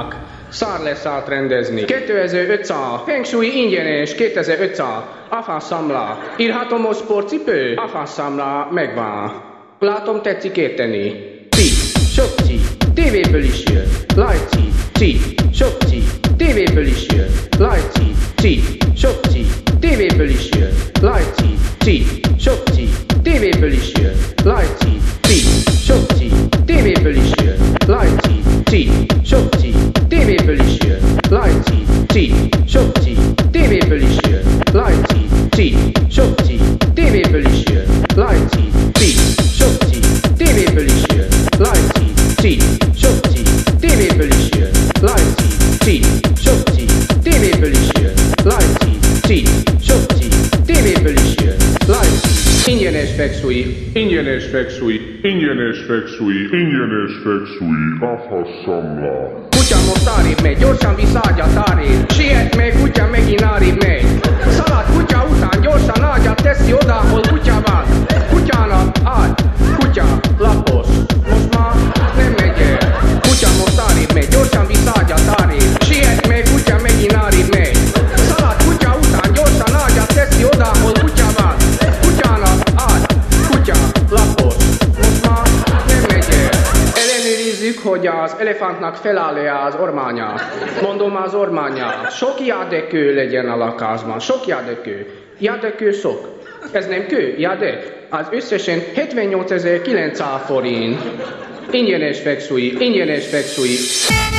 vannak. Szár leszállt rendezni. 2500, Feng Shui ingyenes, 2500, AFA számla. Írhatom a sportcipő? AFA számla megvan. Látom tetszik érteni. Ci, sok ci, tévéből is jön. Lajci, ci, sok ci, tévéből is jön. Lajci, ci, sok ci, tévéből is jön. Lajci, ci, sok ci, tévéből is jön. Lajci, ci, sok ci, tévéből is jön. Lajci, ci, sok ci, tévéből is jön. Lajci, ci, sok ci, tévéből is jön. Lajci, ci, sok ci, tévéből is jön. Lajci, ci, sok ci, tévéből is jön. Lajci, ci, sok ci, tévéből is jön. Lajci, ci, sok ci, tévéből is jön. Lajci, ci, sok ci, tévéből is jön. Lajci, ingyenes Feng Shui, ingyenes Feng Shui, ingyenes Feng Shui, ingyenes Feng Shui, AFA számla. Kutya most arrébb megy, gyorsan visszaadja arrébb. Siet meg, kutya megint arrébb megy. Szalad kutya után, gyorsan ágyat teszi oda, ahol kutya van. Kutyának ágy, kutya, lapos. Most már nem megy el. Kutya most arrébb megy, gyorsan visszaadja arrébb. Siet meg, kutya megint arrébb megy. Szalad kutya után, gyorsan ágyat teszi oda, ahol kutya van. Kutyának ágy, kutya, lapos. Most már nem megy el. Ellenőrizzük, hogy az elefántnak feláll-e az ormánya. Mondom az ormánya. Sok jádekő legyen a lakásban. Sok jádekő. Jádekő sok. Ez nem kő, jádek. Az összesen 78.900 forint. Ingyenes Feng Shui, ingyenes Feng Shui.